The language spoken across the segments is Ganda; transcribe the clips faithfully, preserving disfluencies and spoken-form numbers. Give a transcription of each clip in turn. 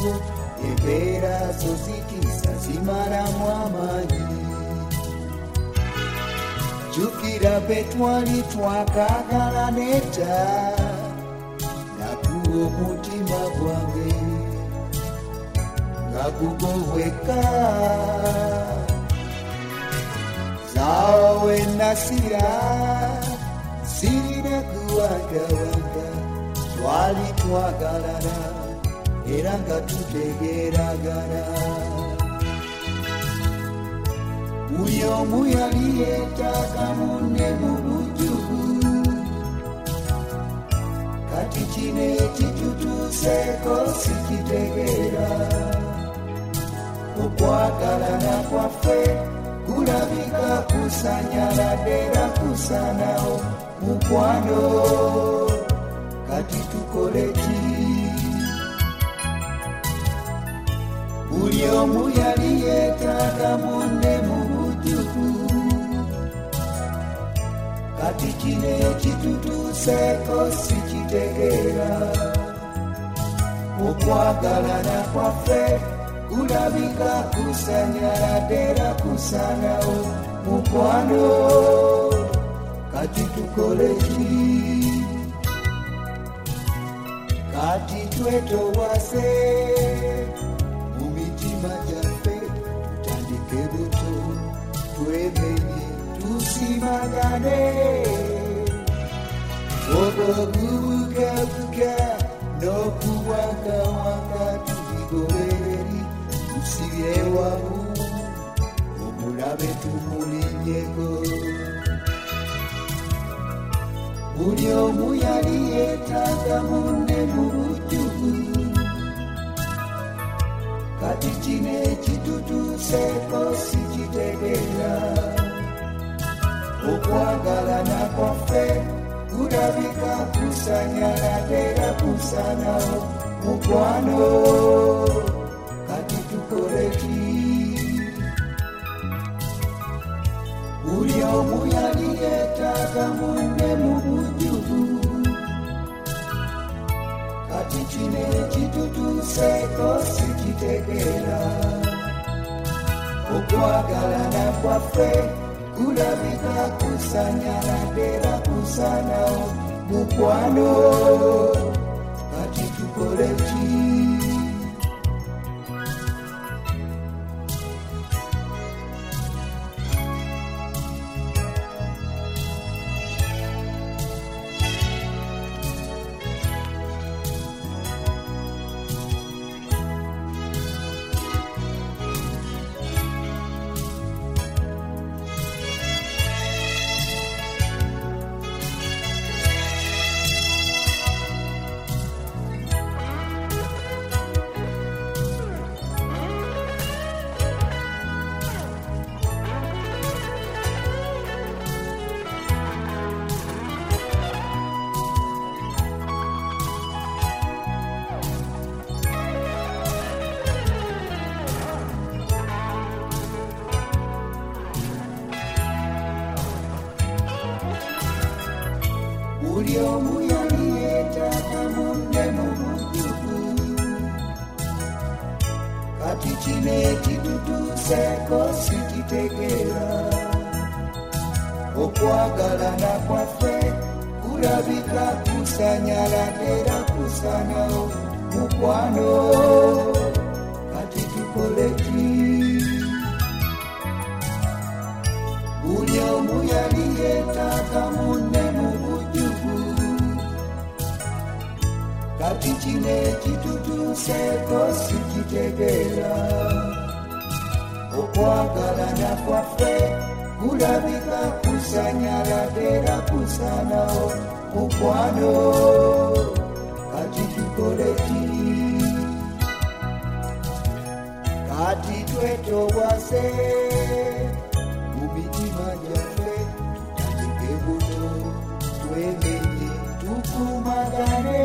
mugo embeera zo zitiisa zimalamu amaanyi. Jjukira be twali twakaagala nedda nakuwa omutima gwange nga gugo wekka. Zaawe nasira sirina kuwagawanga, twali twagalana era nga tutegeeragana. Buli omu yali yeetaaga munne mu bujjuvu, kati kino ekitutuuseeko sikitegeera. Okwagalana kwaffe kulabika kusanyaladde era kusanawo. Mukwano kati tukole ki? Buli omu yali yeetaaga munne mu bujjuvu, kati kino ekitutuuseeko sikitegeera. Okwagalana kwaffe kulabika kusanyaladde era kusanawo. Mukwano kati tukole ki? Kati twetowase mu mitima gyaffe, tutandike buto, twemenye tusimagane. Obubugabuga n'okuwangawanga tubigobereri, tusibye wamu omulabe tumulinyeko. Buli omu yali yeetaaga munne mu bujjuvu, kati kino ekitutuuseeko sikitegeera. Okwagalana kwaffe kulabika kusanyaladde era kusanawo. Mukwano kati tukole ki? Buli omu yali yeetaaga munne mu bujjuvu, kati kino ekitutuuseeko sikitegeera. Okwagalana kwaffe kulabika kusanyaladde era kusanawo. Mukwano kati tukole ki? Buli omu yali yeetaaga munne mu bujjuvu, kati kino ekitutuuseeko sikitegeera. Okwagalana kwaffe kulabika kusanyaladde era kusanawo. Mukwano kati tukole ki? Buli omu yali yeetaaga munne mu bujjuvu, kati kino ekitutuuseeko sikitegeera. Okwagalana kwaffe kulabika kusanyaladde era kusanawo. Mukwano kati tukole ki? Kati twetowase mu mitima gyaffe, tutandike buto, twemenye tukumagane.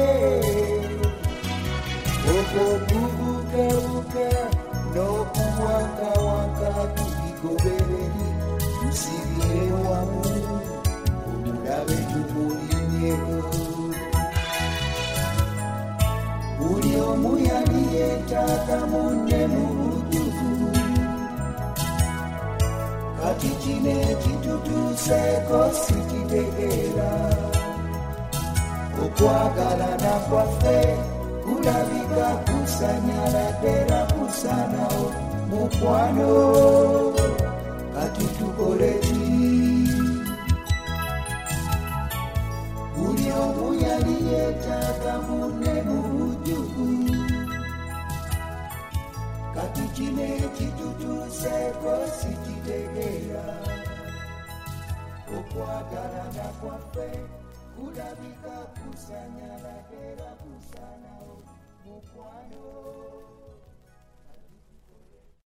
Okubugabuga n'okuwangawanga tubigobereri, tusibye wamu omulabe tumulinyeko. Buli omu yali yetaka munne mu bujjuvu kati kino ekitutuuseeko sikitegeera okwagalana kwaffe kulabika kusanyaladera kusanawo mukwano kati tukole ki buli omu yali yetaaga munne mu bujjuvu kati kino ekitutuuseeko sikitegeera okwagalana kwaffe kulabika kusanyaladera kusanawo mukwano